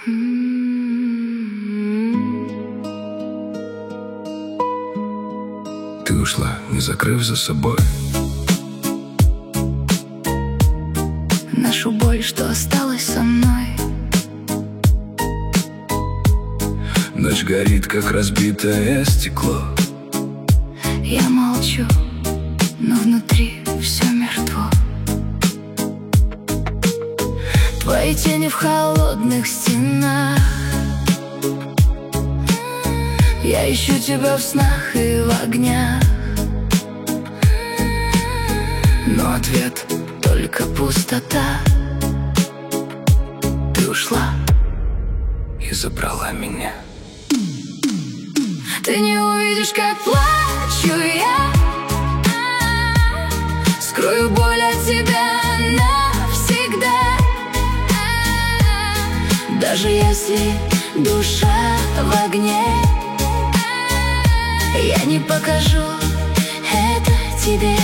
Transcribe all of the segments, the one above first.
Ты ушла, не закрыв за собой нашу боль, что осталась со мной. Ночь горит, как разбитое стекло. Я молчу, но внутри все мертво. Твои тени в холодных стенах. Я ищу тебя в снах и в огнях, но ответ только пустота. Ты ушла И забрала меня. Ты не увидишь, как плачу я. Скрою боль от тебя навсегда. Даже если душа в огне, я не покажу это тебе.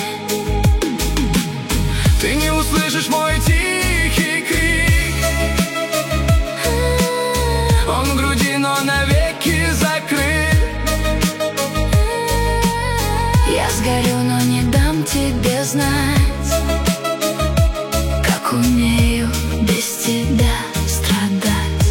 Ты не услышишь мой тихий крик. Он в груди, но навеки закрыт. Я сгорю, но не дам тебе знать, как умею без тебя страдать.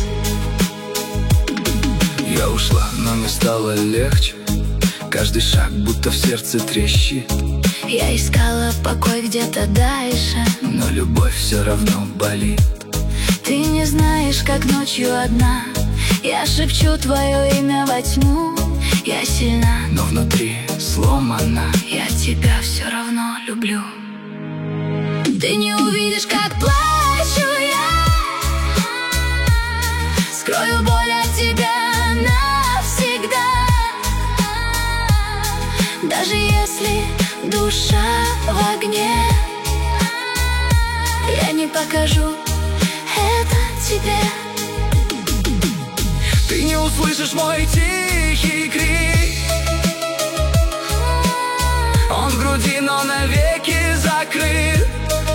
Я ушла, но не стало легче. Каждый шаг будто в сердце трещит. Я искала покой где-то дальше, но любовь все равно болит. Ты не знаешь, как ночью одна я шепчу твое имя во тьму. Я сильна, но внутри сломана. Я тебя все равно люблю. Ты не увидишь, как плачу я. Скрою боль от тебя навсегда. Даже если душа в огне, я не покажу это тебе. Ты не услышишь мой тихий крик. Он в груди, но навеки закрыт.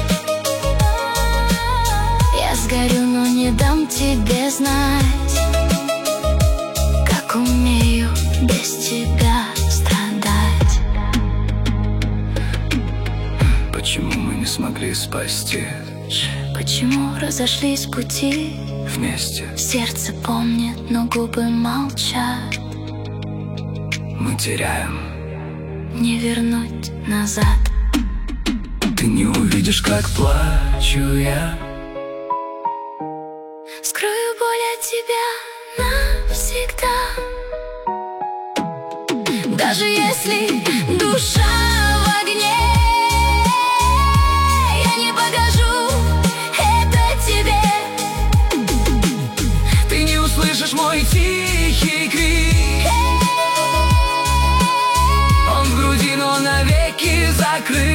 Я сгорю, но не дам тебе знать, как умею без тебя страдать. Почему мы не смогли спасти? Почему разошлись пути? Вместе сердце помнит, но губы молчат. Мы теряем, не вернуть назад. Ты не увидишь, как плачу я. Скрою боль от тебя навсегда. Даже если душа в огне, я не покажу это тебе. Ты не услышишь мой тихий крик. Он в груди, но навеки закрыт.